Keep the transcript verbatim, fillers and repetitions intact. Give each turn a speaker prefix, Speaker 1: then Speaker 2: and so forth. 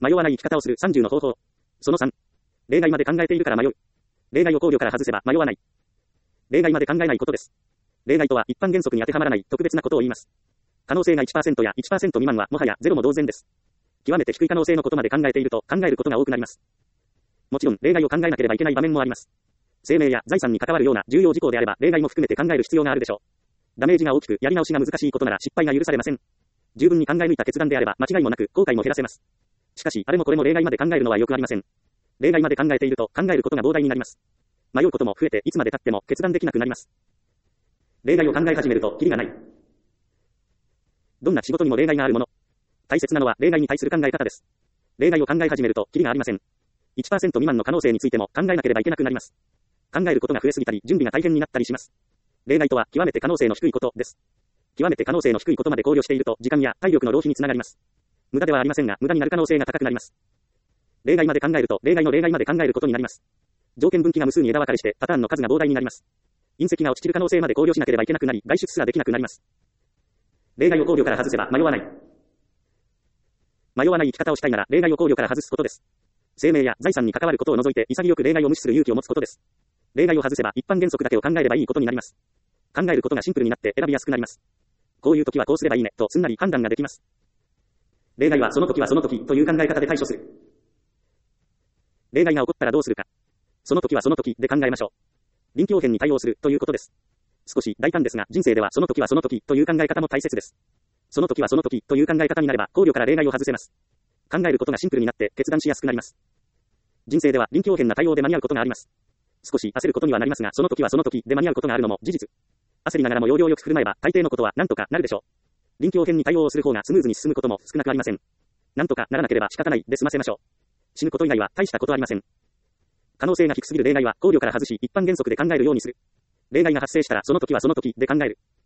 Speaker 1: 迷わない生き方をするさんじゅうの方法。そのさん。例外まで考えているから迷う。例外を考慮から外せば迷わない。例外まで考えないことです。例外とは一般原則に当てはまらない特別なことを言います。可能性が いちパーセント や いちパーセント 未満はもはやゼロも同然です。極めて低い可能性のことまで考えていると考えることが多くなります。もちろん例外を考えなければいけない場面もあります。生命や財産に関わるような重要事項であれば例外も含めて考える必要があるでしょう。ダメージが大きくやり直しが難しいことなら失敗が許されません。十分に考え抜いた決断であれば間違いもなく後悔も減らせます。しかしあれもこれも例外まで考えるのはよくありません。例外まで考えていると考えることが膨大になります。迷うことも増えていつまで経っても決断できなくなります。例外を考え始めるとキリがない。どんな仕事にも例外があるもの。大切なのは例外に対する考え方です。例外を考え始めるとキリがありません。いちパーセント 未満の可能性についても考えなければいけなくなります。考えることが増えすぎたり準備が大変になったりします。例外とは極めて可能性の低いことです。極めて可能性の低いことまで考慮していると時間や体力の浪費につながります。無駄ではありませんが無駄になる可能性が高くなります。例外まで考えると例外の例外まで考えることになります。条件分岐が無数に枝分かれしてパターンの数が膨大になります。隕石が落ちる可能性まで考慮しなければいけなくなり外出すらできなくなります。例外を考慮から外せば迷わない。迷わない生き方をしたいなら例外を考慮から外すことです。生命や財産に関わることを除いて潔く例外を無視する勇気を持つことです。例外を外せば一般原則だけを考えればいいことになります。考えることがシンプルになって選びやすくなります。こういう時はこうすればいいねとすんなり判断ができます。例外はその時はその時という考え方で対処する。例外が起こったらどうするか。その時はその時で考えましょう。臨機応変に対応するということです。少し大胆ですが人生ではその時はその時という考え方も大切です。その時はその時という考え方になれば考慮から例外を外せます。考えることがシンプルになって決断しやすくなります。人生では臨機応変な対応で間に合うことがあります。少し焦ることにはなりますがその時はその時で間に合うことがあるのも事実。焦りながらも要領よく振る舞えば大抵のことは何とかなるでしょう。臨機応変に対応をする方がスムーズに進むことも少なくありません。何とかならなければ仕方ないで済ませましょう。死ぬこと以外は大したことありません。可能性が低すぎる例外は考慮から外し一般原則で考えるようにする。例外が発生したらその時はその時で考える。